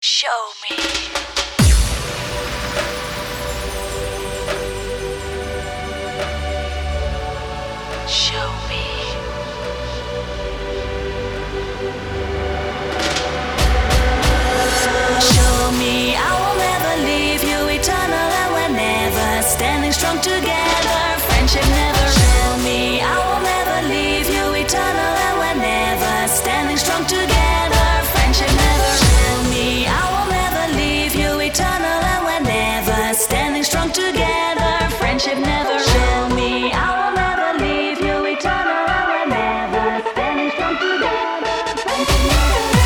Show me. Show me. Show me I will never leave you, eternal and we're never standing strong together. Friendship never. Show me I will never leave you, eternal and we're never standing strong together. Friendship never. Show me I will never leave you, eternal and we're never standing strong together. Friendship never. Show me I will never leave you, eternal and we're never standing strong together. Friendship never.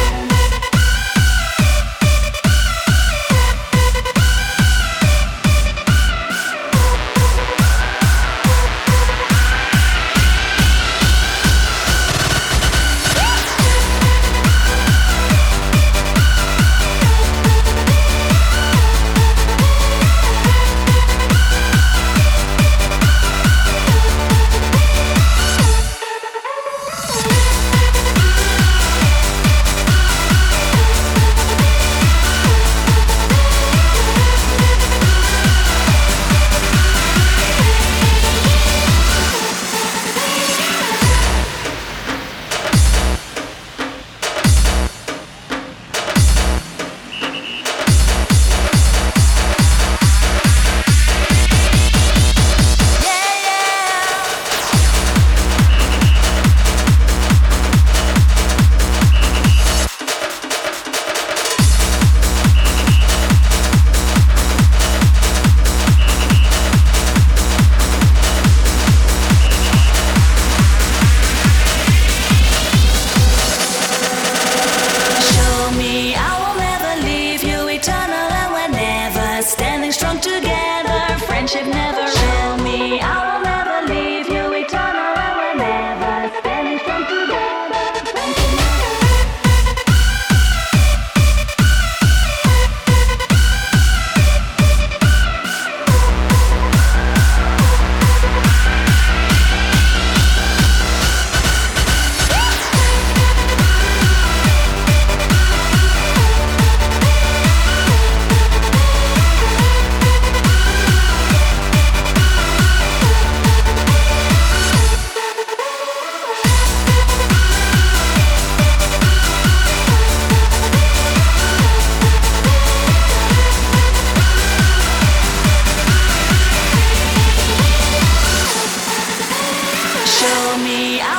Standing strong together, friendship never. Show me I will never leave you, eternal and we're never standing strong together, friendship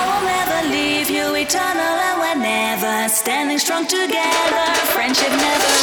eternal and we're never standing strong together. Friendship never.